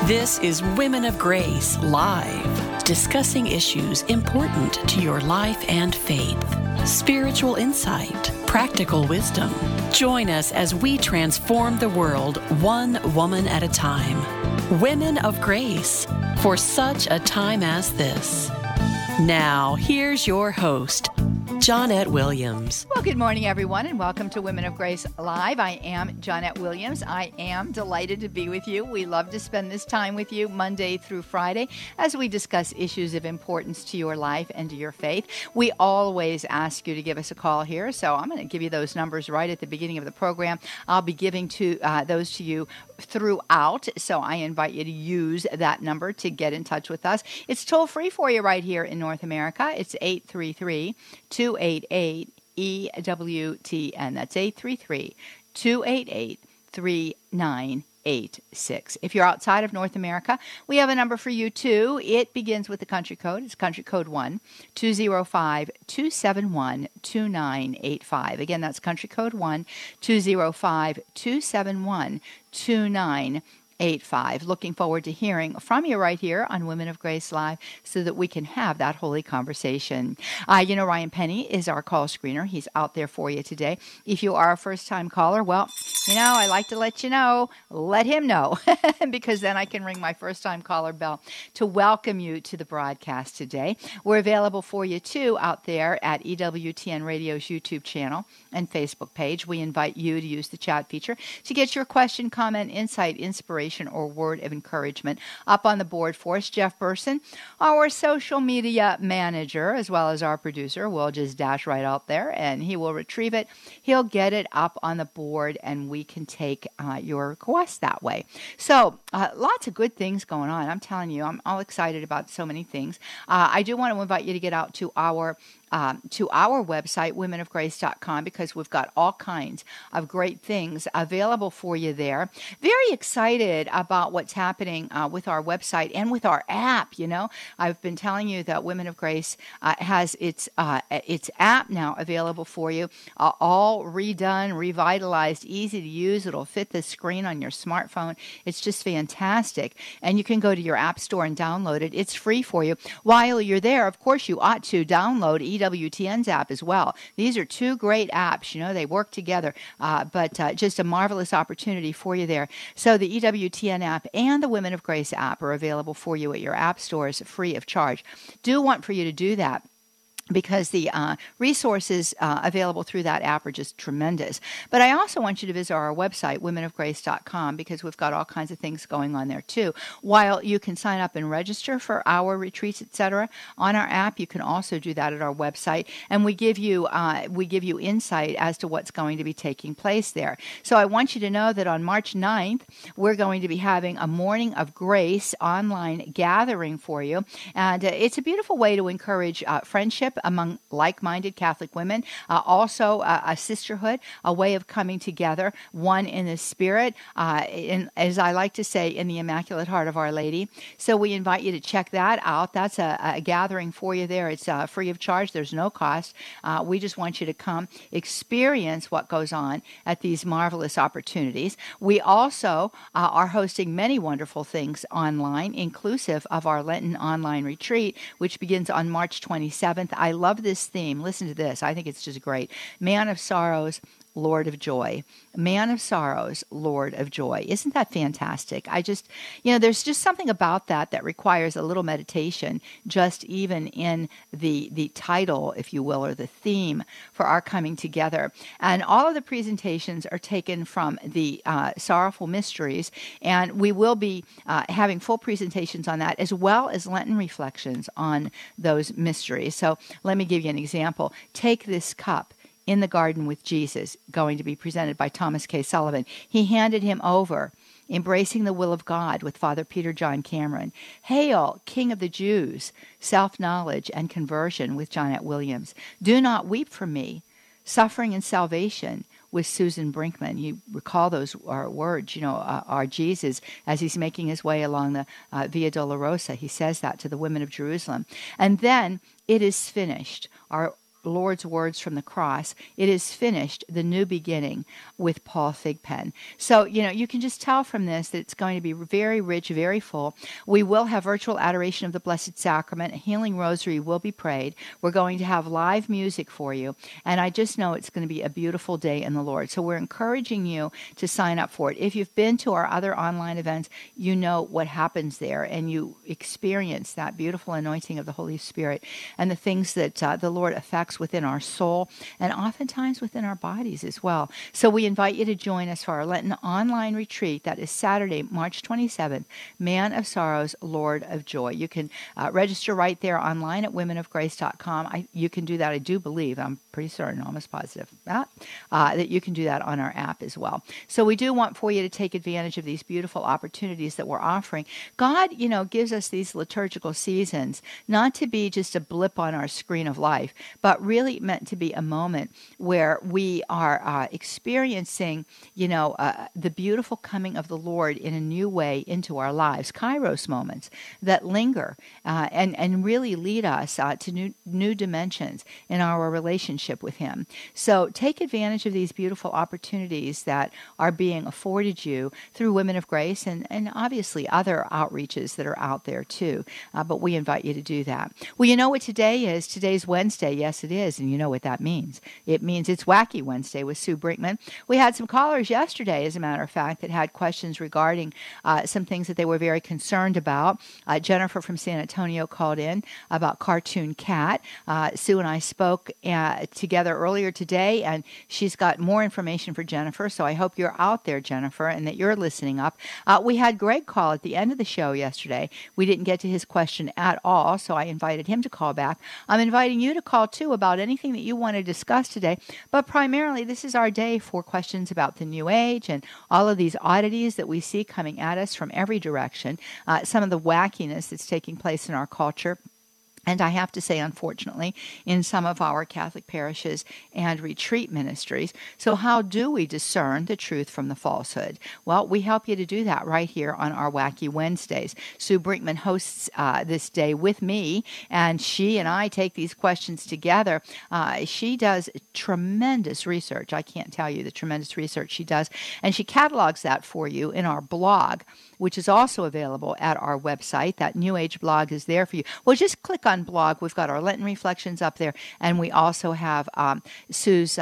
This is Women of Grace Live, discussing issues important to your life and faith. Spiritual insight, practical wisdom. Join us as we transform the world one woman at a time. Women of Grace, for such a time as this. Now, here's your host, Johnnette Williams. Well, good morning, everyone, and welcome to Women of Grace Live. I am Johnnette Williams. I am delighted to be with you. We love to spend this time with you Monday through Friday as we discuss issues of importance to your life and to your faith. We always ask you to give us a call here, so I'm going to give you those numbers right at the beginning of the program. I'll be giving those to you throughout, so I invite you to use that number to get in touch with us. It's toll free for you right here in North America. It's 833-288-EWTN. That's 833-288-3986. If you're outside of North America, we have a number for you too. It begins with the country code. It's country code 1-205-271-2985. Again, that's country code 1-205-271-2985. Looking forward to hearing from you right here on Women of Grace Live so that we can have that holy conversation. Ryan Penny is our call screener. He's out there for you today. If you are a first-time caller, well, I like to let him know, because then I can ring my first-time caller bell to welcome you to the broadcast today. We're available for you, too, out there at EWTN Radio's YouTube channel and Facebook page. We invite you to use the chat feature to get your question, comment, insight, inspiration, or word of encouragement up on the board for us. Jeff Burson, our social media manager, as well as our producer, will just dash right out there and he will retrieve it. He'll get it up on the board and we can take your request that way. So lots of good things going on. I'm telling you, I'm all excited about so many things. I do want to invite you to get out to our website, womenofgrace.com, because we've got all kinds of great things available for you there. Very excited about what's happening with our website and with our app. I've been telling you that Women of Grace has its app now available for you, all redone, revitalized, easy to use. It'll fit the screen on your smartphone. It's just fantastic. And you can go to your app store and download it. It's free for you. While you're there, of course, you ought to download EWTN's app as well. These are two great apps. They work together, but just a marvelous opportunity for you there. So the EWTN app and the Women of Grace app are available for you at your app stores free of charge. Do want for you to do that, because the resources available through that app are just tremendous. But I also want you to visit our website, womenofgrace.com, because we've got all kinds of things going on there too. While you can sign up and register for our retreats, etc., on our app, you can also do that at our website, and we give you insight as to what's going to be taking place there. So I want you to know that on March 9th, we're going to be having a Morning of Grace online gathering for you, and it's a beautiful way to encourage friendship among like-minded Catholic women, also a sisterhood, a way of coming together, one in the Spirit, as I like to say, in the Immaculate Heart of Our Lady. So we invite you to check that out. That's a gathering for you there. It's free of charge. There's no cost. We just want you to come experience what goes on at these marvelous opportunities. We also are hosting many wonderful things online, inclusive of our Lenten online retreat, which begins on March 27th. I love this theme. Listen to this. I think it's just great. Man of Sorrows, Lord of Joy. Man of Sorrows, Lord of Joy. Isn't that fantastic? There's just something about that requires a little meditation, just even in the title, if you will, or the theme for our coming together. And all of the presentations are taken from the Sorrowful Mysteries, and we will be having full presentations on that, as well as Lenten reflections on those mysteries. So let me give you an example. Take This Cup in the Garden with Jesus, going to be presented by Thomas K. Sullivan. He handed him over, Embracing the Will of God with Father Peter John Cameron. Hail, King of the Jews, Self-Knowledge and Conversion with Johnnette Williams. Do Not Weep for Me, Suffering and Salvation with Susan Brinkman. You recall those words, our Jesus, as he's making his way along the Via Dolorosa, he says that to the women of Jerusalem. And then, It Is Finished, our Lord's words from the cross, "It is finished," the new beginning with Paul Thigpen. So, you can just tell from this that it's going to be very rich, very full. We will have virtual adoration of the Blessed Sacrament. A healing rosary will be prayed. We're going to have live music for you. And I just know it's going to be a beautiful day in the Lord. So we're encouraging you to sign up for it. If you've been to our other online events, you know what happens there, and you experience that beautiful anointing of the Holy Spirit and the things that the Lord affects within our soul and oftentimes within our bodies as well. So we invite you to join us for our Lenten online retreat. That is Saturday, March 27th, Man of Sorrows, Lord of Joy. You can register right there online at womenofgrace.com. You can do that, I do believe. I'm pretty certain, almost positive, that you can do that on our app as well. So we do want for you to take advantage of these beautiful opportunities that we're offering. God, gives us these liturgical seasons not to be just a blip on our screen of life, but really meant to be a moment where we are experiencing, the beautiful coming of the Lord in a new way into our lives. Kairos moments that linger and really lead us to new dimensions in our relationship with Him. So take advantage of these beautiful opportunities that are being afforded you through Women of Grace and obviously other outreaches that are out there too. But we invite you to do that. Well, you know what today is? Today's Wednesday. Yes, it is. And you know what that means. It means it's Wacky Wednesday with Sue Brinkman. We had some callers yesterday, as a matter of fact, that had questions regarding some things that they were very concerned about. Jennifer from San Antonio called in about Cartoon Cat. Sue and I spoke together earlier today, and she's got more information for Jennifer, so I hope you're out there, Jennifer, and that you're listening up. We had Greg call at the end of the show yesterday. We didn't get to his question at all, so I invited him to call back. I'm inviting you to call, too, about anything that you want to discuss today, but primarily this is our day for questions about the New Age and all of these oddities that we see coming at us from every direction, some of the wackiness that's taking place in our culture. And I have to say, unfortunately, in some of our Catholic parishes and retreat ministries. So how do we discern the truth from the falsehood? Well, we help you to do that right here on our Wacky Wednesdays. Sue Brinkman hosts this day with me, and she and I take these questions together. She does tremendous research. I can't tell you the tremendous research she does. And she catalogs that for you in our blog, which is also available at our website. That New Age blog is there for you. Well, just click on blog. We've got our Lenten reflections up there, and we also have Sue's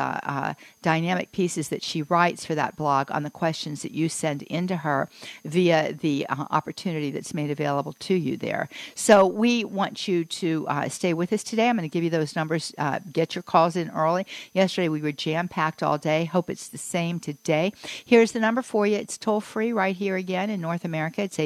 dynamic pieces that she writes for that blog on the questions that you send into her via the opportunity that's made available to you there. So we want you to stay with us today. I'm going to give you those numbers. Get your calls in early. Yesterday we were jam-packed all day. Hope it's the same today. Here's the number for you. It's toll-free right here again in North America. It's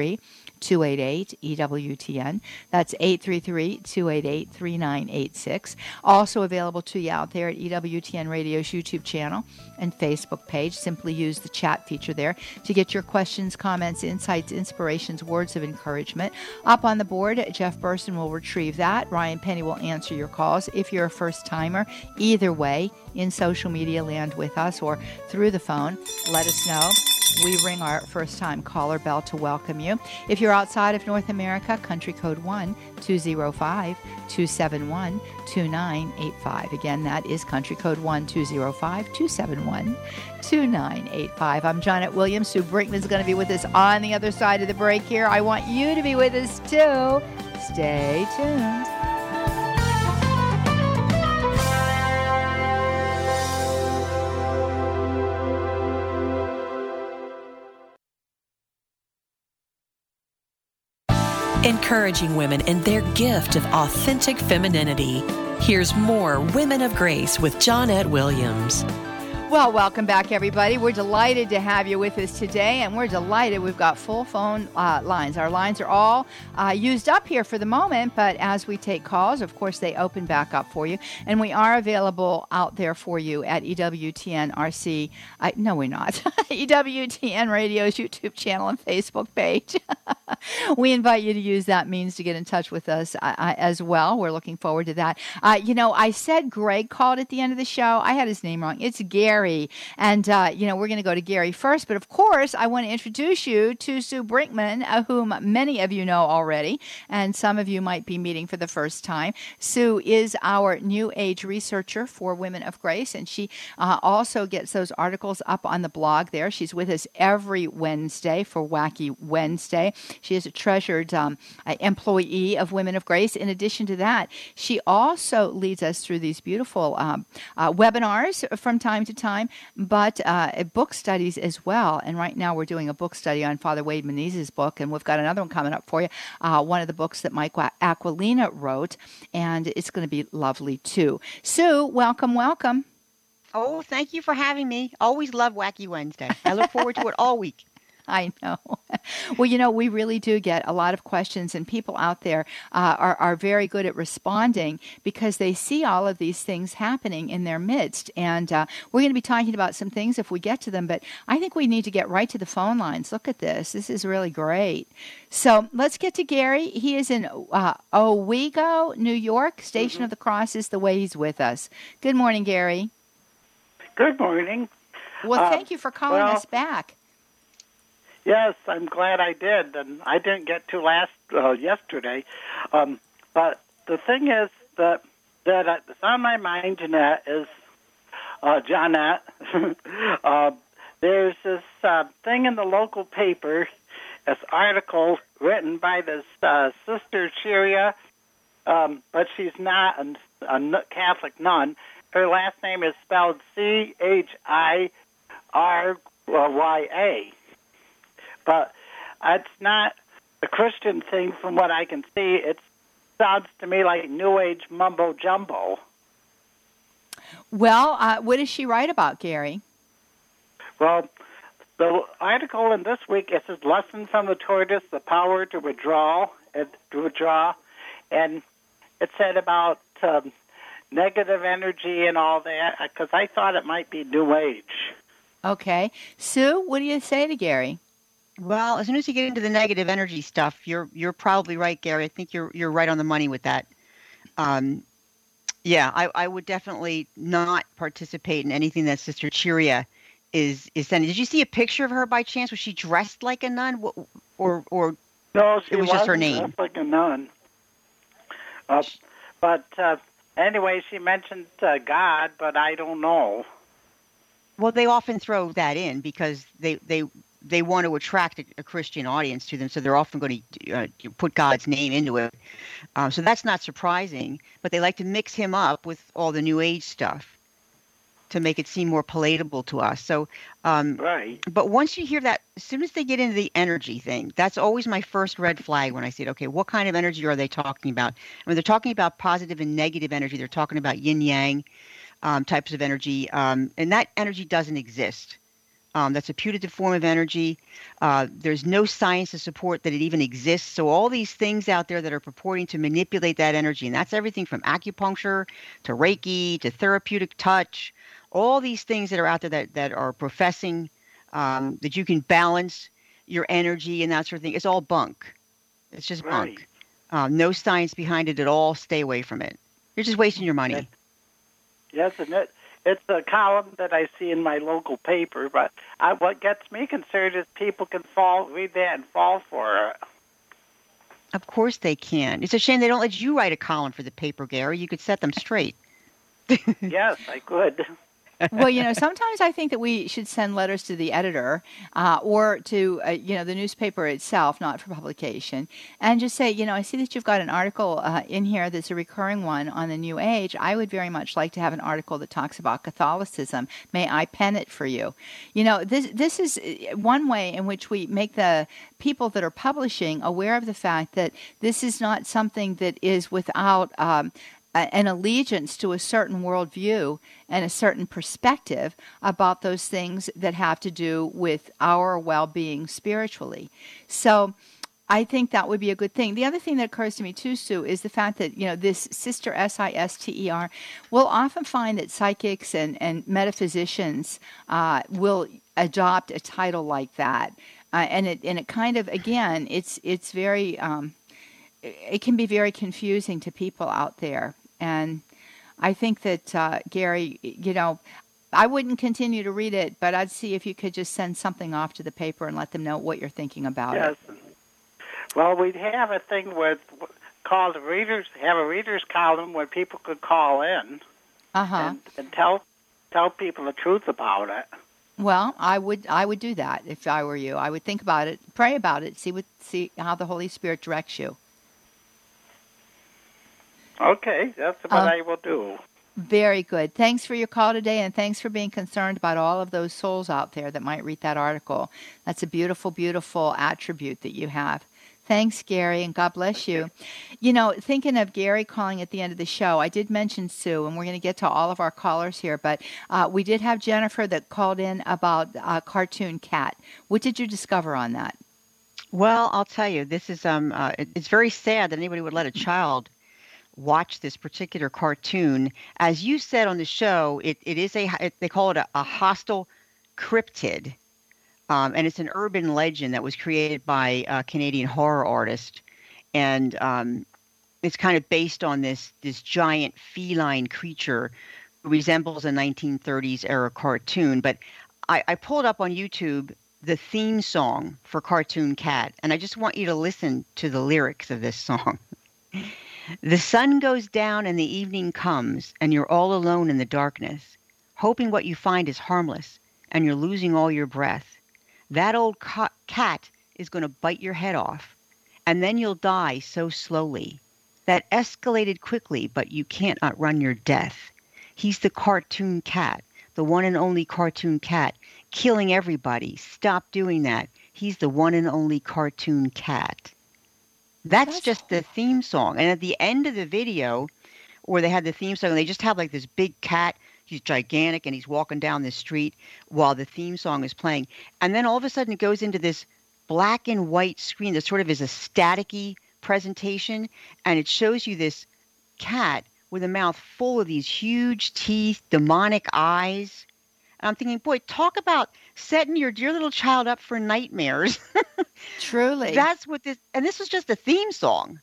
833-288-EWTN. That's 833-288-3986. Also available to you out there at EWTN Radio's YouTube channel and Facebook page. Simply use the chat feature there to get your questions, comments, insights, inspirations, words of encouragement. Up on the board, Jeff Burson will retrieve that. Ryan Penny will answer your calls. If you're a first-timer, either way, in social media land with us or through the phone, let us know. We ring our first-time caller bell to welcome you. If you're outside of North America, country code 1-205-271-2985. Again, that is country code 1-205-271-2985. I'm Janet Williams. Sue Brinkman's going to be with us on the other side of the break here. I want you to be with us, too. Stay tuned. Encouraging women in their gift of authentic femininity. Here's more Women of Grace with Jonette Williams. Well, welcome back, everybody. We're delighted to have you with us today, and we're delighted we've got full phone lines. Our lines are all used up here for the moment, but as we take calls, of course, they open back up for you, and we are available out there for you at EWTN RC. No, we're not. EWTN Radio's YouTube channel and Facebook page. We invite you to use that means to get in touch with us as well. We're looking forward to that. I said Greg called at the end of the show. I had his name wrong. It's Gary. Gary. And, we're going to go to Gary first. But, of course, I want to introduce you to Sue Brinkman, whom many of you know already, and some of you might be meeting for the first time. Sue is our New Age researcher for Women of Grace, and she also gets those articles up on the blog there. She's with us every Wednesday for Wacky Wednesday. She is a treasured employee of Women of Grace. In addition to that, she also leads us through these beautiful webinars from time to time, but book studies as well. And right now we're doing a book study on Father Wade Menezes' book, and we've got another one coming up for you, one of the books that Mike Aquilina wrote, and it's going to be lovely too. Sue, welcome, welcome. Oh, thank you for having me. Always love Wacky Wednesday. I look forward to it all week. I know. Well, we really do get a lot of questions, and people out there are very good at responding because they see all of these things happening in their midst. And we're going to be talking about some things if we get to them, but I think we need to get right to the phone lines. Look at this. This is really great. So let's get to Gary. He is in Owego, New York. Station of the Cross is the way he's with us. Good morning, Gary. Good morning. Well, thank you for calling us back. Yes, I'm glad I did, and I didn't get to yesterday. But the thing is that it's on my mind, Jeanette, is Jeanette. There's this thing in the local paper, this article written by this Sister Chiria, but she's not a Catholic nun. Her last name is spelled Chirya. But it's not a Christian thing from what I can see. It sounds to me like New Age mumbo-jumbo. Well, what does she write about, Gary? Well, the article in this week, it says, Lesson from the Tortoise, the Power to Withdraw. And it said about negative energy and all that, because I thought it might be New Age. Okay. Sue, what do you say to Gary? Well, as soon as you get into the negative energy stuff, you're probably right, Gary. I think you're right on the money with that. I would definitely not participate in anything that Sister Chiria is sending. Did you see a picture of her by chance? Was she dressed like a nun, or no? She it was just her name. Dressed like a nun. But anyway, she mentioned God, but I don't know. Well, they often throw that in because they want to attract a Christian audience to them, so they're often going to put God's name into it. So that's not surprising, but they like to mix him up with all the New Age stuff to make it seem more palatable to us. So, right. But once you hear that, as soon as they get into the energy thing, that's always my first red flag when I see it. Okay, what kind of energy are they talking about? When they're talking about positive and negative energy, they're talking about yin-yang types of energy, and that energy doesn't exist. That's a putative form of energy. There's no science to support that it even exists. So all these things out there that are purporting to manipulate that energy, and that's everything from acupuncture to Reiki to therapeutic touch, all these things that are out there that are professing that you can balance your energy and that sort of thing. It's all bunk. It's just bunk. No science behind it at all. Stay away from it. You're just wasting your money. Yes, and it's a column that I see in my local paper, but what gets me concerned is people can read that and fall for it. Of course they can. It's a shame they don't let you write a column for the paper, Gary. You could set them straight. Yes, I could. Well, sometimes I think that we should send letters to the editor or to, the newspaper itself, not for publication, and just say, I see that you've got an article in here that's a recurring one on the New Age. I would very much like to have an article that talks about Catholicism. May I pen it for you? This is one way in which we make the people that are publishing aware of the fact that this is not something that is without an allegiance to a certain worldview and a certain perspective about those things that have to do with our well-being spiritually. So I think that would be a good thing. The other thing that occurs to me too, Sue, is the fact that, this Sister Sister, we'll often find that psychics and metaphysicians will adopt a title like that. And it kind of, again, it's very, it can be very confusing to people out there. And I think that, Gary, I wouldn't continue to read it, but I'd see if you could just send something off to the paper and let them know what you're thinking about it. Yes. Well, we'd have a thing called have a readers column where people could call in and tell people the truth about it. Well, I would do that if I were you. I would think about it, pray about it, see how the Holy Spirit directs you. Okay, that's what I will do. Very good. Thanks for your call today, and thanks for being concerned about all of those souls out there that might read that article. That's a beautiful, beautiful attribute that you have. Thanks, Gary, and God bless you. You know, thinking of Gary calling at the end of the show, I did mention Sue, and we're going to get to all of our callers here, but we did have Jennifer that called in about Cartoon Cat. What did you discover on that? Well, I'll tell you, this is it's very sad that anybody would let a child watch this particular cartoon. As you said on the show, it is they call it a hostile cryptid. And it's an urban legend that was created by a Canadian horror artist. And it's kind of based on this giant feline creature who resembles a 1930s era cartoon. But I pulled up on YouTube the theme song for Cartoon Cat, and I just want you to listen to the lyrics of this song. The sun goes down and the evening comes, and you're all alone in the darkness, hoping what you find is harmless, and you're losing all your breath. That old cat is going to bite your head off, and then you'll die so slowly. That escalated quickly, but you can't outrun your death. He's the Cartoon Cat, the one and only Cartoon Cat, killing everybody. Stop doing that. He's the one and only Cartoon Cat. That's just the theme song. And at the end of the video, where they had the theme song, they just have like this big cat. He's gigantic, and he's walking down the street while the theme song is playing. And then all of a sudden it goes into this black and white screen that sort of is a staticky presentation, and it shows you this cat with a mouth full of these huge teeth, demonic eyes. And I'm thinking, boy, talk about setting your dear little child up for nightmares. Truly. That's what this, and this was just a theme song.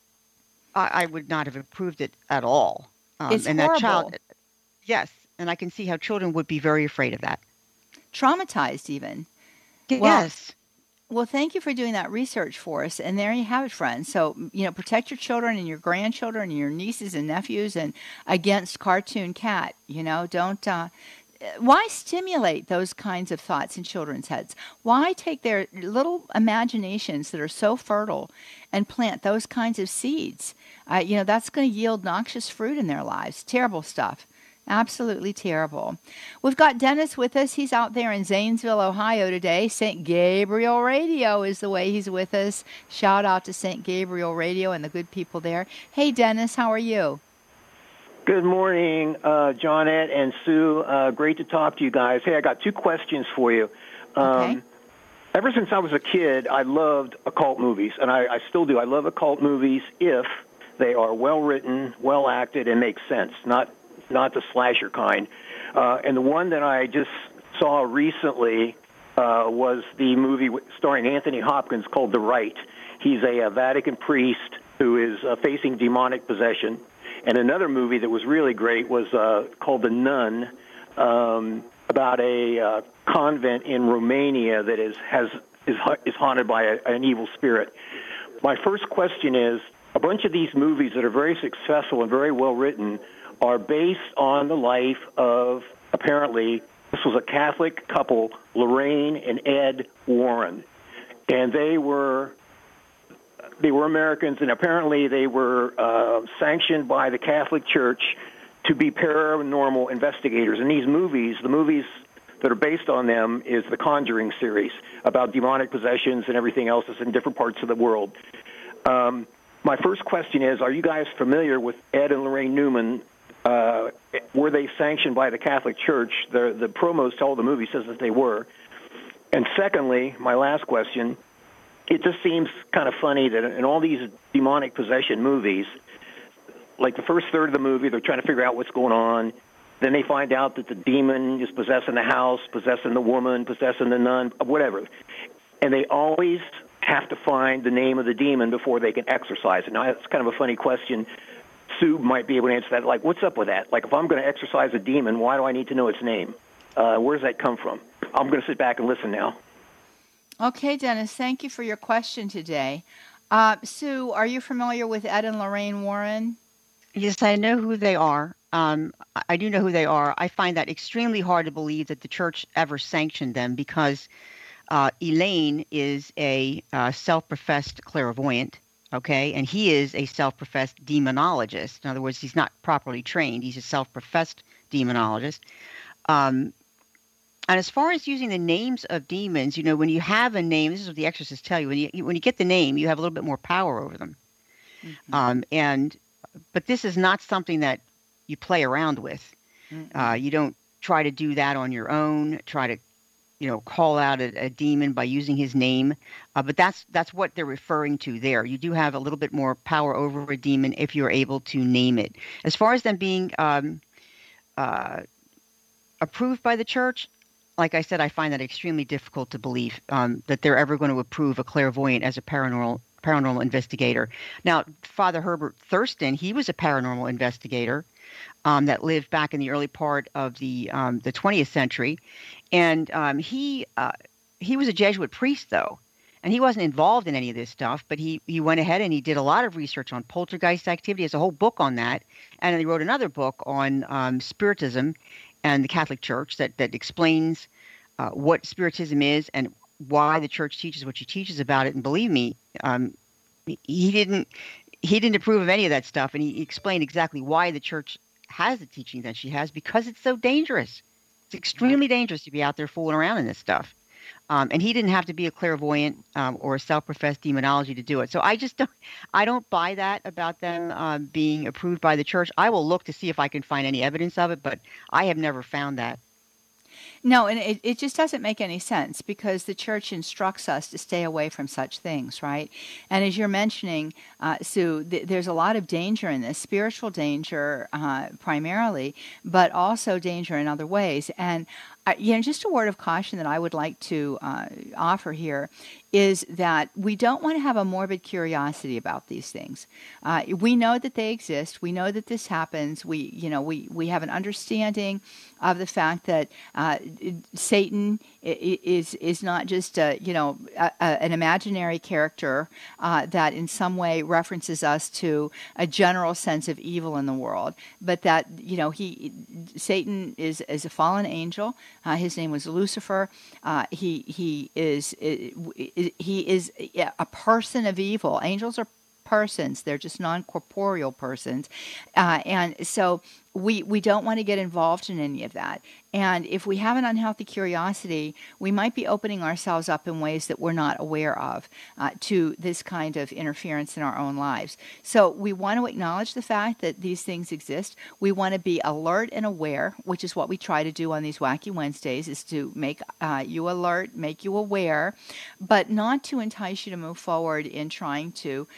I would not have approved it at all. It's and horrible. That child, yes, and I can see how children would be very afraid of that. Traumatized even. Yes. Well, thank you for doing that research for us. And there you have it, friends. So, protect your children and your grandchildren and your nieces and nephews and against Cartoon Cat. Don't... why stimulate those kinds of thoughts in children's heads? Why take their little imaginations that are so fertile and plant those kinds of seeds? That's going to yield noxious fruit in their lives. Terrible stuff. Absolutely terrible. We've got Dennis with us. He's out there in Zanesville, Ohio today. St. Gabriel Radio is the way he's with us. Shout out to St. Gabriel Radio and the good people there. Hey, Dennis, how are you? Good morning, Johnette and Sue. Great to talk to you guys. Hey, I got two questions for you. Okay. Ever since I was a kid, I loved occult movies, and I still do. I love occult movies if they are well-written, well-acted, and make sense, not the slasher kind. And the one that I just saw recently was the movie starring Anthony Hopkins called The Rite. He's a Vatican priest who is facing demonic possession. And another movie that was really great was called The Nun, about a convent in Romania that is haunted by an evil spirit. My first question is, a bunch of these movies that are very successful and very well written are based on the life of, apparently, this was a Catholic couple, Lorraine and Ed Warren. And they were Americans, and apparently they were sanctioned by the Catholic Church to be paranormal investigators. And these movies, the movies that are based on them, is the Conjuring series about demonic possessions and everything else that's in different parts of the world. My first question is, are you guys familiar with Ed and Lorraine Newman? Were they sanctioned by the Catholic Church? The promos to all the movie says that they were. And secondly, my last question, it just seems kind of funny that in all these demonic possession movies, like the first third of the movie, they're trying to figure out what's going on. Then they find out that the demon is possessing the house, possessing the woman, possessing the nun, whatever. And they always have to find the name of the demon before they can exorcise it. Now, that's kind of a funny question. Sue might be able to answer that. Like, what's up with that? Like, if I'm going to exorcise a demon, why do I need to know its name? Where does that come from? I'm going to sit back and listen now. Okay, Dennis, thank you for your question today. Sue, are you familiar with Ed and Lorraine Warren? Yes, I know who they are. I do know who they are. I find that extremely hard to believe that the church ever sanctioned them because Elaine is a self-professed clairvoyant, okay? And he is a self-professed demonologist. In other words, he's not properly trained. He's a self-professed demonologist. And as far as using the names of demons, when you have a name, this is what the exorcists tell you. When you get the name, you have a little bit more power over them. Mm-hmm. But this is not something that you play around with. You don't try to do that on your own, try to, call out a demon by using his name. But that's what they're referring to there. You do have a little bit more power over a demon if you're able to name it. As far as them being approved by the church, like I said, I find that extremely difficult to believe that they're ever going to approve a clairvoyant as a paranormal investigator. Now, Father Herbert Thurston, he was a paranormal investigator that lived back in the early part of the 20th century, and he was a Jesuit priest, though, and he wasn't involved in any of this stuff, but he went ahead and he did a lot of research on poltergeist activity. He has a whole book on that, and then he wrote another book on Spiritism and the Catholic Church that explains what Spiritism is and why the church teaches what she teaches about it. And believe me, he didn't approve of any of that stuff, and he explained exactly why the church has the teaching that she has, because it's so dangerous. It's extremely dangerous to be out there fooling around in this stuff. And he didn't have to be a clairvoyant or a self-professed demonology to do it. So I don't buy that about them being approved by the church. I will look to see if I can find any evidence of it, but I have never found that. No, and it just doesn't make any sense because the church instructs us to stay away from such things, right? And as you're mentioning, Sue, there's a lot of danger in this, spiritual danger primarily, but also danger in other ways. And just a word of caution that I would like to offer here is that we don't want to have a morbid curiosity about these things. We know that they exist. We know that this happens. We have an understanding of the fact that Satan is not just an imaginary character that in some way references us to a general sense of evil in the world, but that Satan is a fallen angel. His name was Lucifer. He is a person of evil. Angels are persons. They're just non-corporeal persons. And so we don't want to get involved in any of that. And if we have an unhealthy curiosity, we might be opening ourselves up in ways that we're not aware of to this kind of interference in our own lives. So we want to acknowledge the fact that these things exist. We want to be alert and aware, which is what we try to do on these Wacky Wednesdays, is to make you alert, make you aware, but not to entice you to move forward in trying to,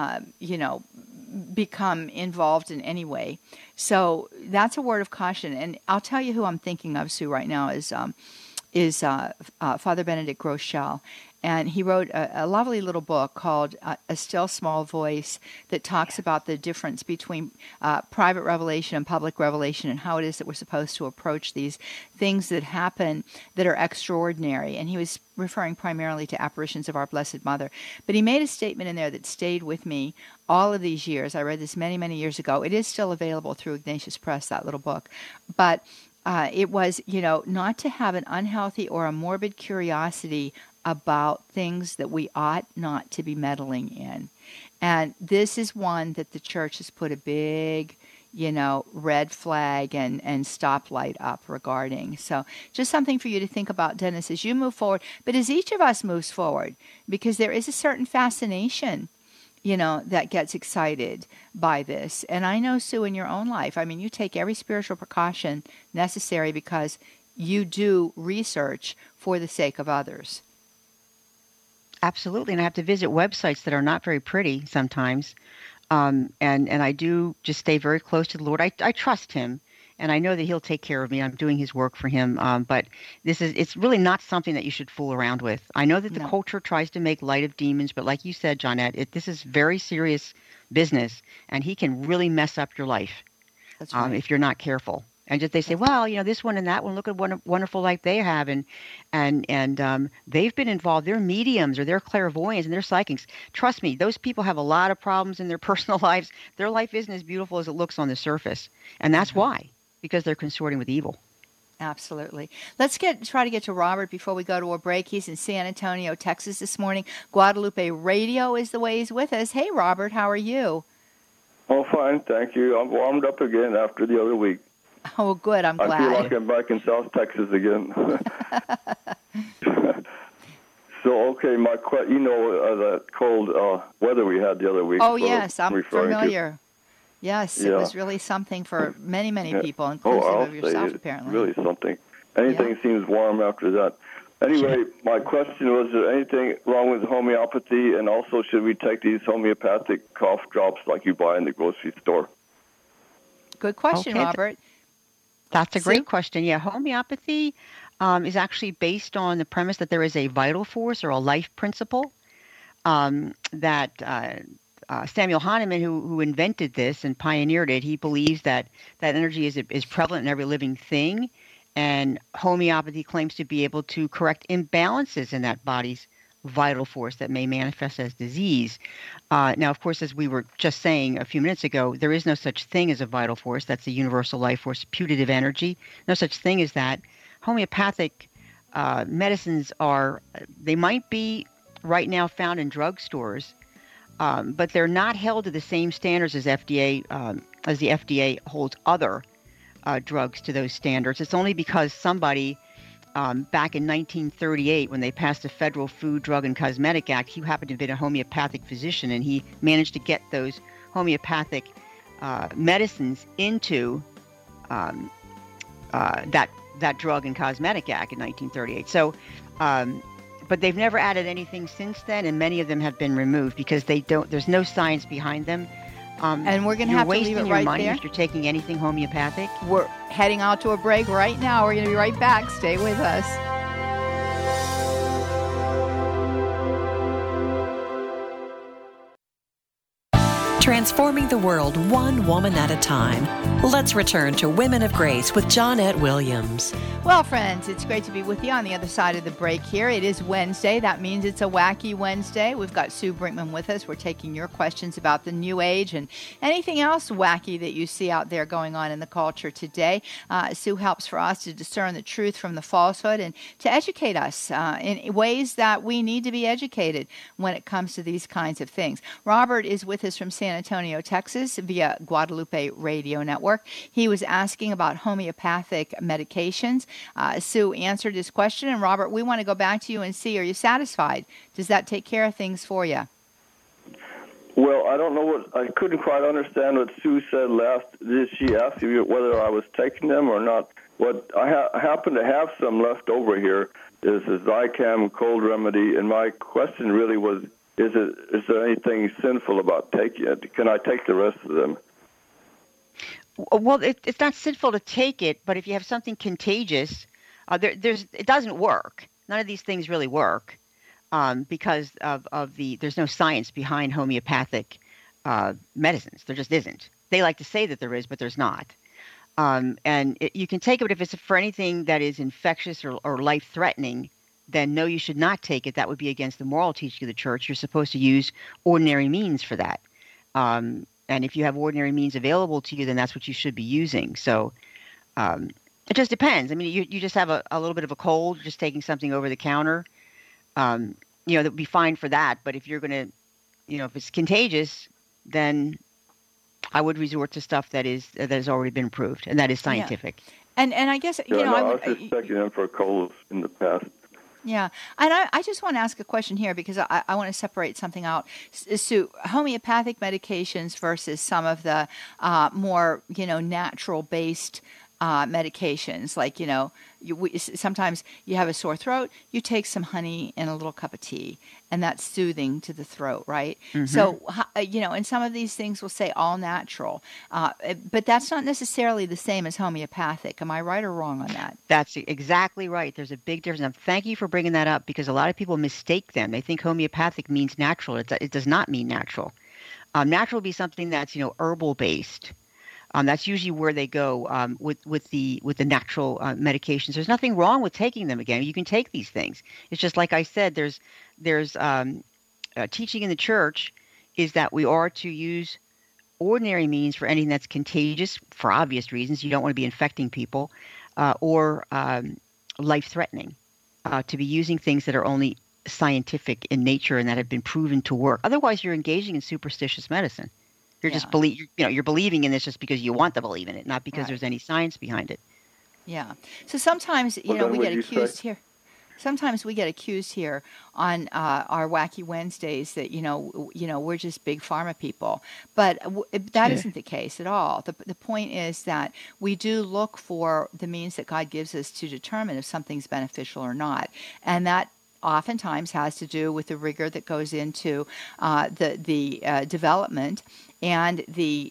become involved in any way. So that's a word of caution. And I'll tell you who I'm thinking of, Sue, right now is Father Benedict Groeschel. And he wrote a lovely little book called A Still Small Voice that talks about the difference between private revelation and public revelation and how it is that we're supposed to approach these things that happen that are extraordinary. And he was referring primarily to apparitions of our Blessed Mother. But he made a statement in there that stayed with me all of these years. I read this many, many years ago. It is still available through Ignatius Press, that little book. But it was, not to have an unhealthy or a morbid curiosity about things that we ought not to be meddling in. And this is one that the church has put a big, red flag and stoplight up regarding. So just something for you to think about, Dennis, as you move forward, but as each of us moves forward, because there is a certain fascination, that gets excited by this. And I know, Sue, in your own life, you take every spiritual precaution necessary because you do research for the sake of others. Absolutely. And I have to visit websites that are not very pretty sometimes. And I do just stay very close to the Lord. I trust him. and I know that he'll take care of me. I'm doing his work for him. But it's really not something that you should fool around with. I know that the culture tries to make light of demons, but like you said, Johnette, this is very serious business, and he can really mess up your life. That's right. If you're not careful. And just they say, well, this one and that one, look at what a wonderful life they have, and they've been involved. They're mediums or they're clairvoyants and they're psychics. Trust me, those people have a lot of problems in their personal lives. Their life isn't as beautiful as it looks on the surface, and that's why, because they're consorting with evil. Absolutely. Let's try to get to Robert before we go to a break. He's in San Antonio, Texas this morning. Guadalupe Radio is the way he's with us. Hey, Robert, how are you? Oh, fine, thank you. I'm warmed up again after the other week. Oh, good. I'm glad. I feel like I'm back in South Texas again. So, okay, that cold weather we had the other week. Oh, yes, I'm familiar. Yes, it was really something for many, many people, inclusive of yourself, apparently. Really something. Anything seems warm after that. Anyway, my question was, is there anything wrong with homeopathy, and also should we take these homeopathic cough drops like you buy in the grocery store? Good question, Robert. That's a great question. Yeah, homeopathy is actually based on the premise that there is a vital force or a life principle that Samuel Hahnemann, who invented this and pioneered it, he believes that energy is prevalent in every living thing, and homeopathy claims to be able to correct imbalances in that body's vital force that may manifest as disease. Now, of course, as we were just saying a few minutes ago, there is no such thing as a vital force. That's a universal life force, putative energy. No such thing as that. Homeopathic medicines they might be right now found in drugstores, but they're not held to the same standards as the FDA holds other drugs to those standards. It's only because somebody back in 1938, when they passed the Federal Food, Drug, and Cosmetic Act, he happened to have been a homeopathic physician, and he managed to get those homeopathic medicines into that Drug and Cosmetic Act in 1938. So, but they've never added anything since then, and many of them have been removed because there's no science behind them. And we're going to have to leave it right there. You're wasting your money if you're taking anything homeopathic. We're heading out to a break right now. We're going to be right back. Stay with us. Transforming the world one woman at a time. Let's return to Women of Grace with Johnette Williams. Well, friends, it's great to be with you on the other side of the break here. It is Wednesday. That means it's a wacky Wednesday. We've got Sue Brinkman with us. We're taking your questions about the New Age and anything else wacky that you see out there going on in the culture today. Sue helps for us to discern the truth from the falsehood and to educate us in ways that we need to be educated when it comes to these kinds of things. Robert is with us from San Antonio, Texas, via Guadalupe Radio Network. He was asking about homeopathic medications. Sue answered his question, and Robert, we want to go back to you and see, are you satisfied? Does that take care of things for you? Well, I don't know I couldn't quite understand what Sue said last. Did she ask you whether I was taking them or not? What I happen to have some left over here is a Zicam cold remedy, and my question really was, is there anything sinful about taking it? Can I take the rest of them? Well, it's not sinful to take it, but if you have something contagious, it doesn't work. None of these things really work because there's no science behind homeopathic medicines. There just isn't. They like to say that there is, but there's not. You can take it, but if it's for anything that is infectious or life-threatening, then no, you should not take it. That would be against the moral teaching of the church. You're supposed to use ordinary means for that. And if you have ordinary means available to you, then that's what you should be using. So it just depends. I mean, you just have a little bit of a cold, just taking something over the counter, that would be fine for that. But if you're going to, if it's contagious, then I would resort to stuff that has already been proved, and that is scientific. Yeah. And I guess, I was just checking in for colds in the past. Yeah. And I just want to ask a question here because I want to separate something out. So homeopathic medications versus some of the more, natural-based medications. Like, sometimes you have a sore throat, you take some honey and a little cup of tea, and that's soothing to the throat, right? Mm-hmm. So, and some of these things will say all natural, but that's not necessarily the same as homeopathic. Am I right or wrong on that? That's exactly right. There's a big difference. And thank you for bringing that up, because a lot of people mistake them. They think homeopathic means natural. It does not mean natural. Natural would be something that's, herbal based. That's usually where they go with the natural medications. There's nothing wrong with taking them. Again, you can take these things. It's just like I said. There's teaching in the church is that we are to use ordinary means for anything that's contagious for obvious reasons. You don't want to be infecting people or life-threatening. To be using things that are only scientific in nature and that have been proven to work. Otherwise, you're engaging in superstitious medicine. You're just you're believing in this just because you want to believe in it, not because there's any science behind it. Yeah. So sometimes, we get accused here. Sometimes we get accused here on our Wacky Wednesdays that we're just big pharma people, but that isn't the case at all. The point is that we do look for the means that God gives us to determine if something's beneficial or not, and that oftentimes has to do with the rigor that goes into the development and the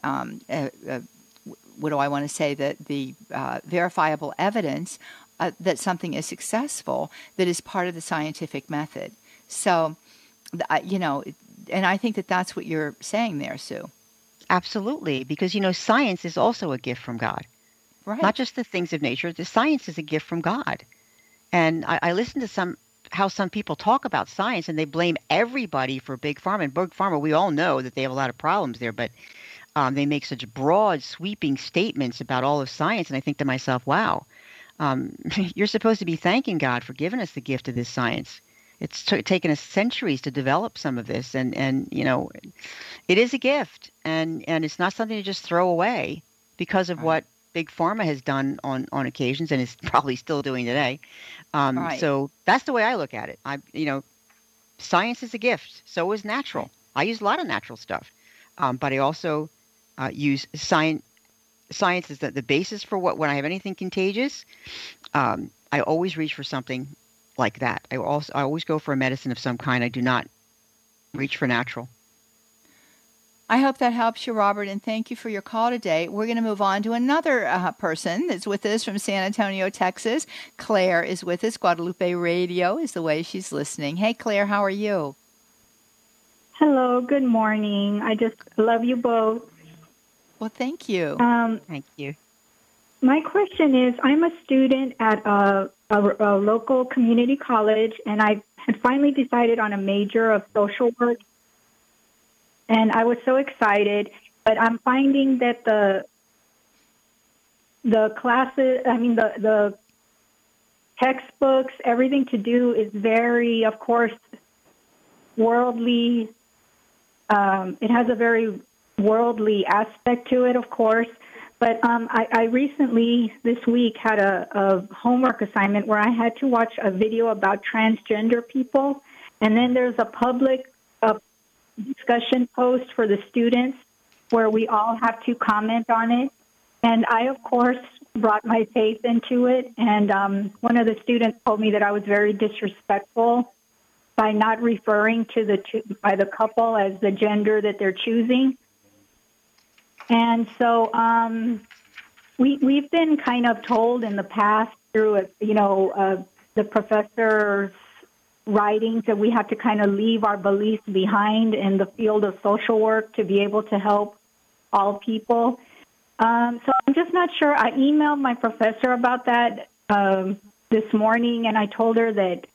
what do I want to say, that the verifiable evidence that something is successful that is part of the scientific method. So, and I think that that's what you're saying there, Sue. Absolutely, because, science is also a gift from God. Right. Not just the things of nature. The science is a gift from God. And I listen to how some people talk about science, and they blame everybody for Big Pharma. And Big Pharma, we all know that they have a lot of problems there, but they make such broad, sweeping statements about all of science. And I think to myself, wow, you're supposed to be thanking God for giving us the gift of this science. It's taken us centuries to develop some of this, and it is a gift, and it's not something to just throw away because of what Big Pharma has done on occasions, and is probably still doing today. So that's the way I look at it. Science is a gift. So is natural. I use a lot of natural stuff, but I also use science. Science is the basis for when I have anything contagious. I always reach for something like that. I always go for a medicine of some kind. I do not reach for natural. I hope that helps you, Robert, and thank you for your call today. We're going to move on to another person that's with us from San Antonio, Texas. Claire is with us. Guadalupe Radio is the way she's listening. Hey, Claire, how are you? Hello, good morning. I just love you both. Well, thank you. Thank you. My question is, I'm a student at a local community college, and I had finally decided on a major of social work. And I was so excited, but I'm finding that the classes, the textbooks, everything to do is very, of course, worldly. It has a very worldly aspect to it, of course. But I recently, this week, had a homework assignment where I had to watch a video about transgender people. And then there's a public discussion post for the students where we all have to comment on it. And I, of course, brought my faith into it. And one of the students told me that I was very disrespectful by not referring to by the couple as the gender that they're choosing. And so we've been kind of told in the past through, the professor's writings that we have to kind of leave our beliefs behind in the field of social work to be able to help all people. So I'm just not sure. I emailed my professor about that this morning, and I told her that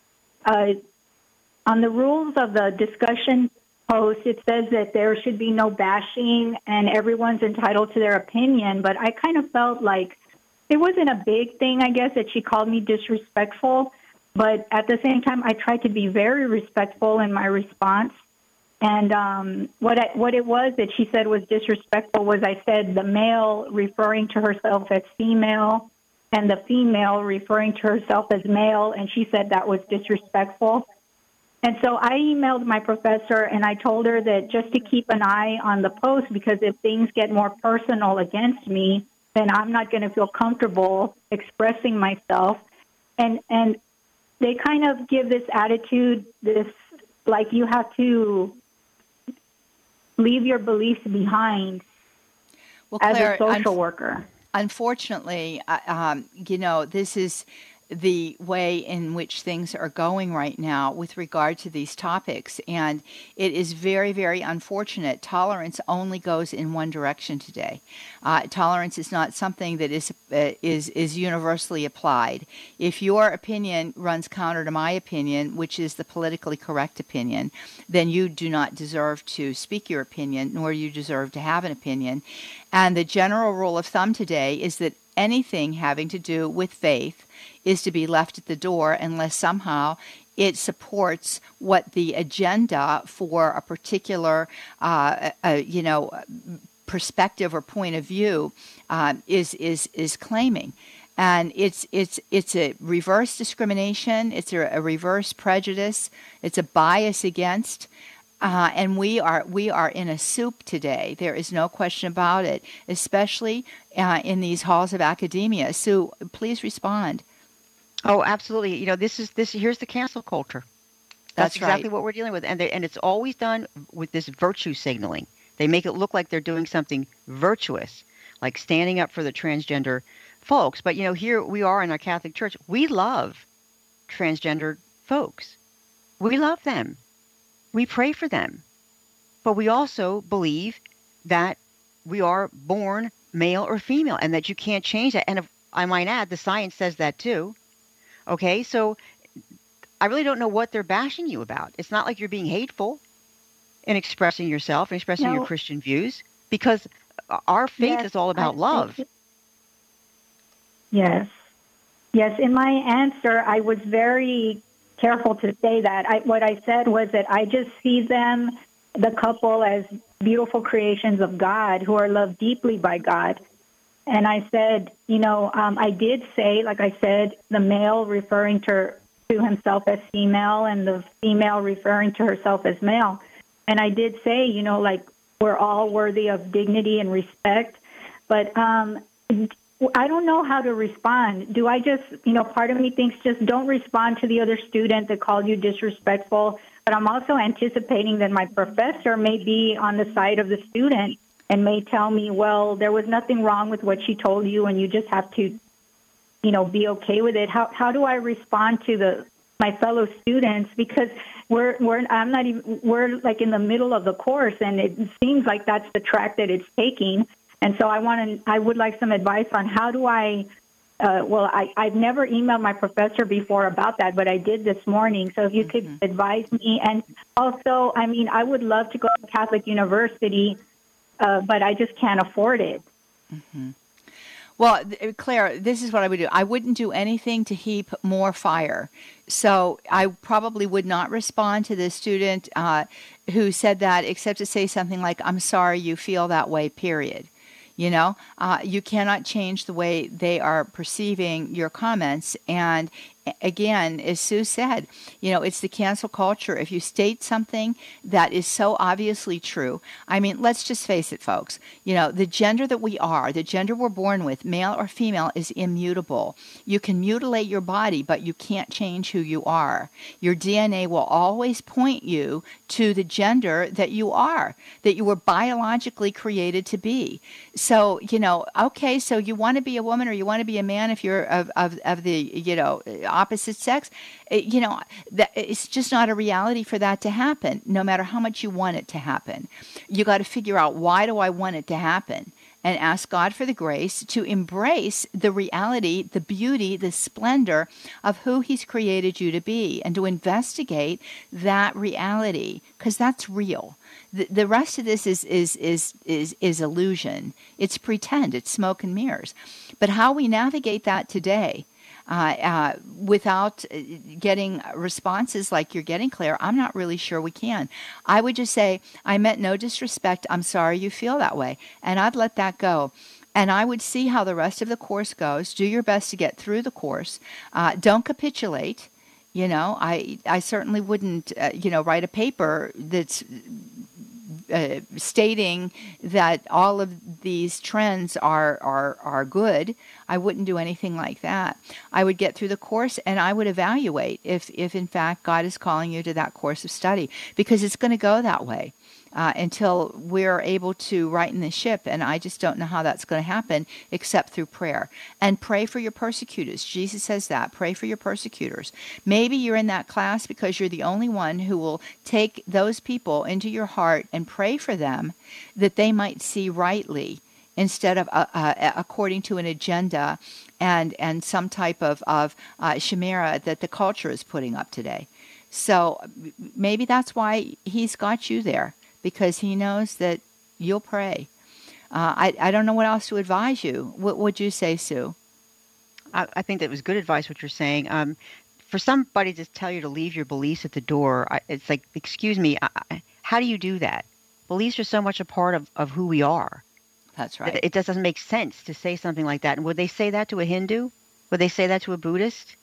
on the rules of the discussion post, it says that there should be no bashing and everyone's entitled to their opinion. But I kind of felt like it wasn't a big thing, I guess, that she called me disrespectful. But at the same time, I tried to be very respectful in my response. And what it was that she said was disrespectful was I said the male referring to herself as female and the female referring to herself as male, and she said that was disrespectful. And so I emailed my professor, and I told her that just to keep an eye on the post, because if things get more personal against me, then I'm not going to feel comfortable expressing myself. And they kind of give this attitude, this like you have to leave your beliefs behind as a social worker. Unfortunately, this is the way in which things are going right now with regard to these topics, and it is very, very unfortunate. Tolerance only goes in one direction today. Tolerance is not something that is universally applied. If your opinion runs counter to my opinion, which is the politically correct opinion, then you do not deserve to speak your opinion, nor you deserve to have an opinion. And the general rule of thumb today is that anything having to do with faith is to be left at the door unless somehow it supports what the agenda for a particular, perspective or point of view is claiming. And it's a reverse discrimination. It's a reverse prejudice. It's a bias against. And we are in a soup today. There is no question about it, especially in these halls of academia. Sue, please respond. Oh, absolutely. Here's the cancel culture. That's exactly right. what we're dealing with. And it's always done with this virtue signaling. They make it look like they're doing something virtuous, like standing up for the transgender folks. But, here we are in our Catholic Church. We love transgender folks. We love them. We pray for them. But we also believe that we are born male or female and that you can't change that. And if I might add, the science says that too. Okay, so I really don't know what they're bashing you about. It's not like you're being hateful in expressing yourself and expressing your Christian views, because our faith is all about love. Yes. Yes, in my answer, I was very careful to say that. What I said was that I just see them, the couple, as beautiful creations of God who are loved deeply by God. And I said, I did say, like I said, the male referring to himself as female and the female referring to herself as male. And I did say, we're all worthy of dignity and respect. But I don't know how to respond. Do I just, part of me thinks just don't respond to the other student that called you disrespectful. But I'm also anticipating that my professor may be on the side of the student and may tell me, well, there was nothing wrong with what she told you, and you just have to, be okay with it. How do I respond to my fellow students? Because we're like in the middle of the course, and it seems like that's the track that it's taking. And so I would like some advice on how do I've never emailed my professor before about that, but I did this morning. So if you could advise me. And also, I would love to go to Catholic University, but I just can't afford it. Mm-hmm. Well, Claire, this is what I would do. I wouldn't do anything to heap more fire. So I probably would not respond to the student who said that, except to say something like, I'm sorry you feel that way, period. You cannot change the way they are perceiving your comments. And again, as Sue said, it's the cancel culture. If you state something that is so obviously true, let's just face it, folks. The gender that we are, the gender we're born with, male or female, is immutable. You can mutilate your body, but you can't change who you are. Your DNA will always point you to the gender that you are, that you were biologically created to be. So, okay, so you want to be a woman or you want to be a man if you're of the, opposite sex, it's just not a reality for that to happen, no matter how much you want it to happen. You got to figure out, why do I want it to happen? And ask God for the grace to embrace the reality, the beauty, the splendor of who He's created you to be, and to investigate that reality, because that's real. The rest of this is illusion. It's pretend. It's smoke and mirrors. But how we navigate that today, without getting responses like you're getting, Claire, I'm not really sure we can. I would just say, I meant no disrespect. I'm sorry you feel that way. And I'd let that go. And I would see how the rest of the course goes. Do your best to get through the course. Don't capitulate. I certainly wouldn't, write a paper that's stating that all of these trends are good. I wouldn't do anything like that. I would get through the course and I would evaluate if in fact God is calling you to that course of study, because it's going to go that way. Until we're able to righten the ship. And I just don't know how that's going to happen except through prayer. And pray for your persecutors. Jesus says that. Pray for your persecutors. Maybe you're in that class because you're the only one who will take those people into your heart and pray for them that they might see rightly instead of according to an agenda and some type of chimera that the culture is putting up today. So maybe that's why he's got you there, because he knows that you'll pray. I don't know what else to advise you. What would you say, Sue? I think that was good advice, what you're saying. For somebody to tell you to leave your beliefs at the door, it's like, excuse me, how do you do that? Beliefs are so much a part of who we are. That's right. It doesn't make sense to say something like that. And would they say that to a Hindu? Would they say that to a Buddhist?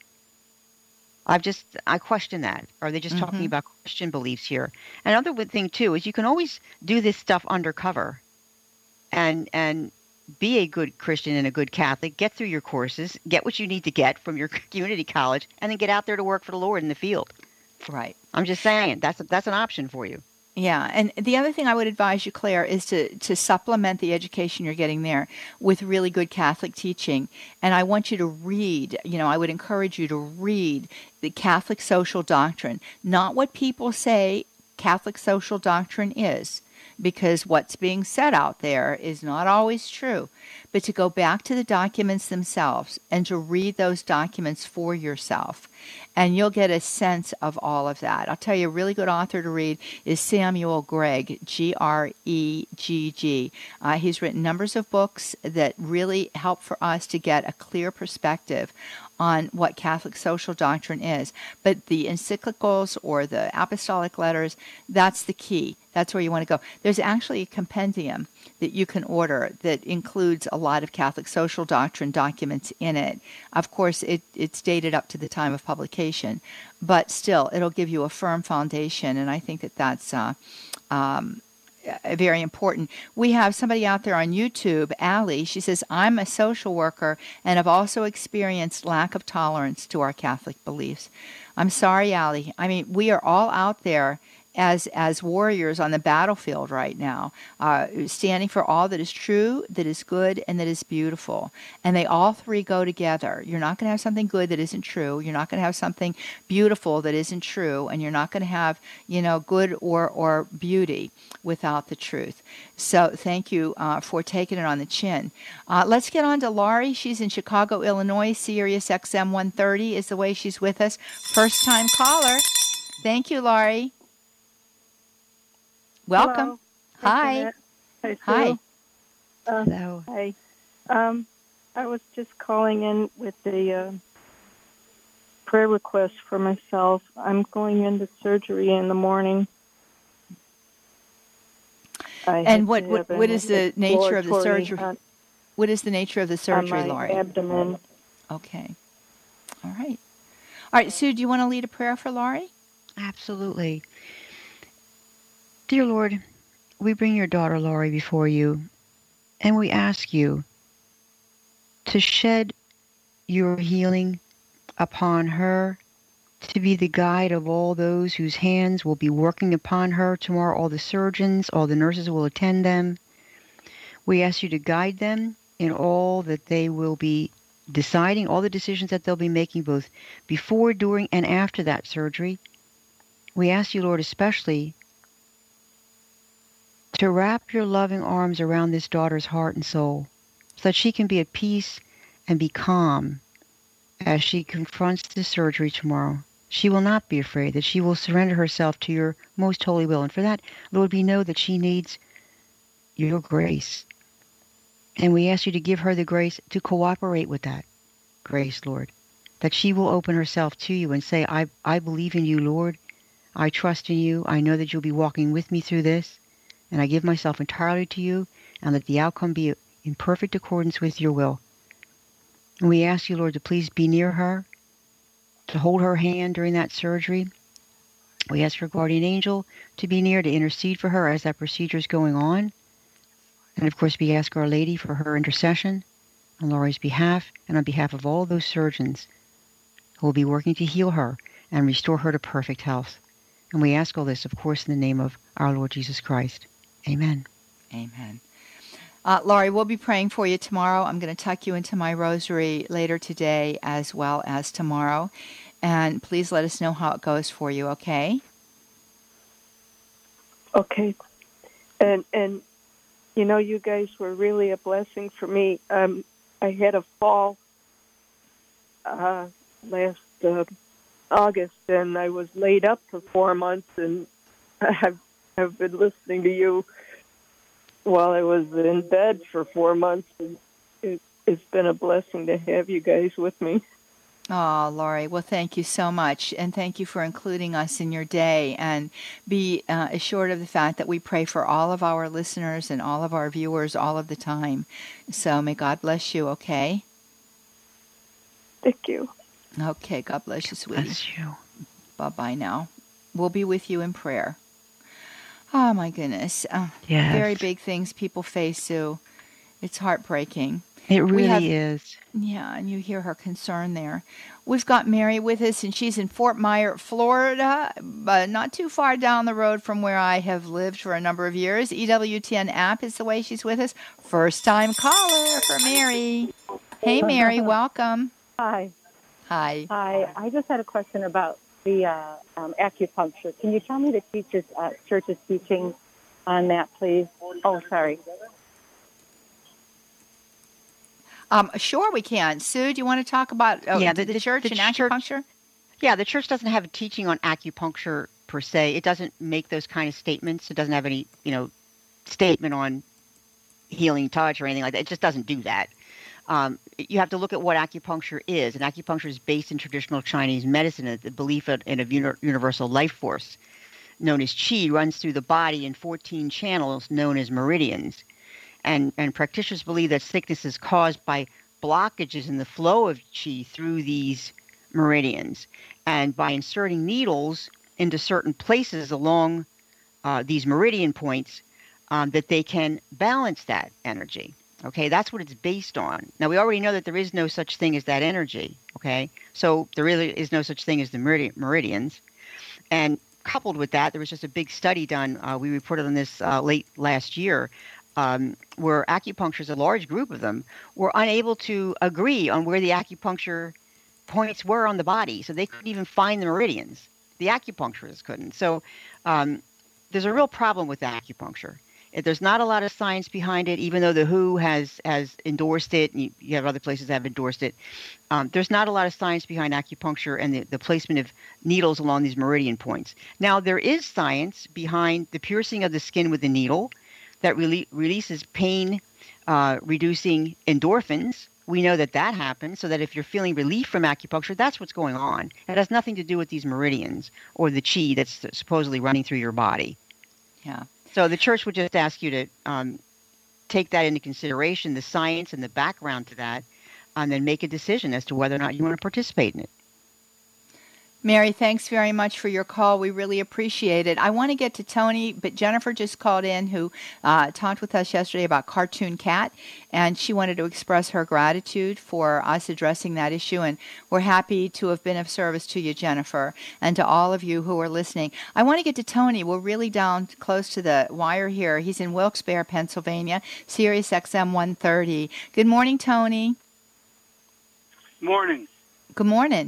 I question that. Are they just talking about Christian beliefs here? Another good thing, too, is you can always do this stuff undercover and be a good Christian and a good Catholic, get through your courses, get what you need to get from your community college, and then get out there to work for the Lord in the field. Right. I'm just saying, that's an option for you. Yeah, and the other thing I would advise you, Claire, is to supplement the education you're getting there with really good Catholic teaching. And I want you to read, I would encourage you to read the Catholic social doctrine, not what people say Catholic social doctrine is, because what's being said out there is not always true, but to go back to the documents themselves and to read those documents for yourself. And you'll get a sense of all of that. I'll tell you, a really good author to read is Samuel Gregg, Gregg. He's written numbers of books that really help for us to get a clear perspective on what Catholic social doctrine is. But the encyclicals or the apostolic letters, that's the key. That's where you want to go. There's actually a compendium that you can order that includes a lot of Catholic social doctrine documents in it. Of course, it's dated up to the time of publication, but still, it'll give you a firm foundation, and I think that's very important. We have somebody out there on YouTube, Allie. She says, I'm a social worker and have also experienced lack of tolerance to our Catholic beliefs. I'm sorry, Allie. I mean, we are all out there as warriors on the battlefield right now, standing for all that is true, that is good, and that is beautiful. And they all three go together. You're not going to have something good that isn't true. You're not going to have something beautiful that isn't true. And you're not going to have, good or beauty without the truth. So thank you for taking it on the chin. Let's get on to Laurie. She's in Chicago, Illinois. Sirius XM 130 is the way she's with us. First-time caller. Thank you, Laurie. Welcome. Hello. Hi. Hi. Hello. Hi. I was just calling in with a prayer request for myself. I'm going into surgery in the morning. And what is the nature of the surgery? What is the nature of the surgery, on my Laurie? abdomen. Okay. All right, Sue, do you want to lead a prayer for Laurie? Absolutely. Dear Lord, we bring your daughter Laurie before you, and we ask you to shed your healing upon her, to be the guide of all those whose hands will be working upon her tomorrow, all the surgeons, all the nurses will attend them. We ask you to guide them in all that they will be deciding, all the decisions that they'll be making both before, during, and after that surgery. We ask you, Lord, especially to wrap your loving arms around this daughter's heart and soul so that she can be at peace and be calm as she confronts the surgery tomorrow. She will not be afraid, that she will surrender herself to your most holy will. And for that, Lord, we know that she needs your grace. And we ask you to give her the grace to cooperate with that grace, Lord, that she will open herself to you and say, I believe in you, Lord. I trust in you. I know that you'll be walking with me through this. And I give myself entirely to you, and let the outcome be in perfect accordance with your will. And we ask you, Lord, to please be near her, to hold her hand during that surgery, We ask your guardian angel to be near to intercede for her as that procedure is going on. And of course, we ask Our Lady for her intercession on Laurie's behalf and on behalf of all those surgeons who will be working to heal her and restore her to perfect health. And we ask all this, of course, in the name of our Lord Jesus Christ. Amen. Amen. Laurie, we'll be praying for you tomorrow. I'm going to tuck you into my rosary later today as well as tomorrow. And please let us know how it goes for you, okay? Okay. And you know, you guys were really a blessing for me. I had a fall last August, and I was laid up for 4 months, and I've been listening to you while I was in bed for 4 months, and it's been a blessing to have you guys with me. Oh, Laurie, well, thank you so much, and thank you for including us in your day, and be assured of the fact that we pray for all of our listeners and all of our viewers all of the time. So may God bless you, okay? Thank you. Okay, God bless you, sweetie. Bless you. Bye-bye now. We'll be with you in prayer. Oh, my goodness. Yes. Very big things people face, Sue. It's heartbreaking. It really is. Yeah, and you hear her concern there. We've got Mary with us, and she's in Fort Myers, Florida, but not too far down the road from where I have lived for a number of years. EWTN app is the way she's with us. First-time caller for Mary. Hey, Mary, welcome. Hi. Hi. Hi. I just had a question about the acupuncture. Can you tell me the church's teaching on that, please? Oh, sorry. Sure, we can. Sue, do you want to talk about the church and acupuncture? Yeah, the church doesn't have a teaching on acupuncture per se. It doesn't make those kind of statements. It doesn't have any, statement on healing touch or anything like that. It just doesn't do that. You have to look at what acupuncture is. And acupuncture is based in traditional Chinese medicine. The belief in a universal life force known as qi runs through the body in 14 channels known as meridians. And practitioners believe that sickness is caused by blockages in the flow of qi through these meridians. And by inserting needles into certain places along these meridian points, that they can balance that energy. Okay, that's what it's based on. Now, we already know that there is no such thing as that energy. Okay, so there really is no such thing as the meridians. And coupled with that, there was just a big study done. We reported on this late last year. Where acupuncturists, a large group of them, were unable to agree on where the acupuncture points were on the body. So they couldn't even find the meridians. The acupuncturists couldn't. So there's a real problem with acupuncture. There's not a lot of science behind it, even though the WHO has endorsed it, and you have other places that have endorsed it. There's not a lot of science behind acupuncture and the placement of needles along these meridian points. Now, there is science behind the piercing of the skin with a needle that releases pain-reducing endorphins. We know that happens, so that if you're feeling relief from acupuncture, that's what's going on. It has nothing to do with these meridians or the qi that's supposedly running through your body. Yeah. So the church would just ask you to take that into consideration, the science and the background to that, and then make a decision as to whether or not you want to participate in it. Mary, thanks very much for your call. We really appreciate it. I want to get to Tony, but Jennifer just called in who talked with us yesterday about Cartoon Cat, and she wanted to express her gratitude for us addressing that issue, and we're happy to have been of service to you, Jennifer, and to all of you who are listening. I want to get to Tony. We're really down close to the wire here. He's in Wilkes-Barre, Pennsylvania, Sirius XM 130. Good morning, Tony. Morning. Good morning.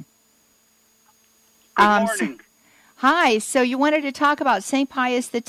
Good morning. Hi. So you wanted to talk about St. Pius X?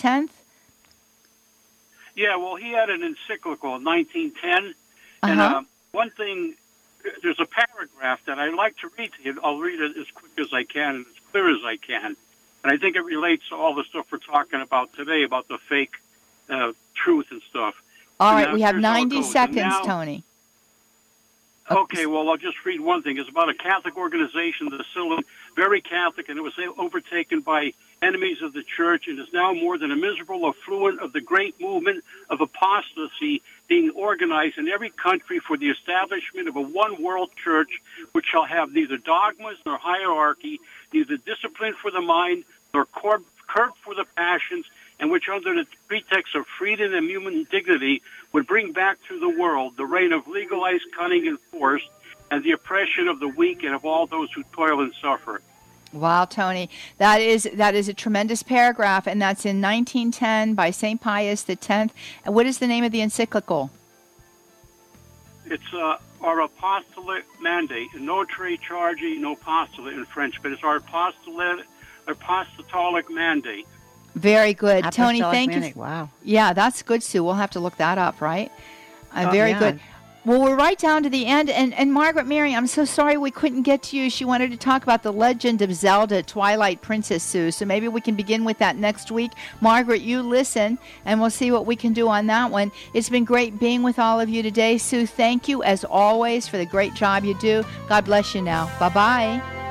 Yeah, well, he had an encyclical in 1910. And one thing, there's a paragraph that I like to read to you. I'll read it as quick as I can and as clear as I can. And I think it relates to all the stuff we're talking about today, about the fake truth and stuff. All right, we have 90 seconds, Tony. Okay, well, I'll just read one thing. It's about a Catholic organization that is still very Catholic, and it was overtaken by enemies of the church, and is now more than a miserable effluent of the great movement of apostasy being organized in every country for the establishment of a one-world church which shall have neither dogmas nor hierarchy, neither discipline for the mind, nor curb for the passions, and which under the pretext of freedom and human dignity would bring back to the world the reign of legalized cunning and force and the oppression of the weak and of all those who toil and suffer. Wow, Tony, that is a tremendous paragraph, and that's in 1910 by St. Pius X. And what is the name of the encyclical? It's our apostolate mandate, Notre Charge no apostolate in French, but it's our apostolic mandate. Very good. Apostolic Tony, thank mandate. you. Wow. Yeah, that's good, Sue. We'll have to look that up, right? Very yeah. good. Well, we're right down to the end. And Margaret Mary, I'm so sorry we couldn't get to you. She wanted to talk about the Legend of Zelda, Twilight Princess, Sue. So maybe we can begin with that next week. Margaret, you listen, and we'll see what we can do on that one. It's been great being with all of you today. Sue, thank you, as always, for the great job you do. God bless you now. Bye-bye.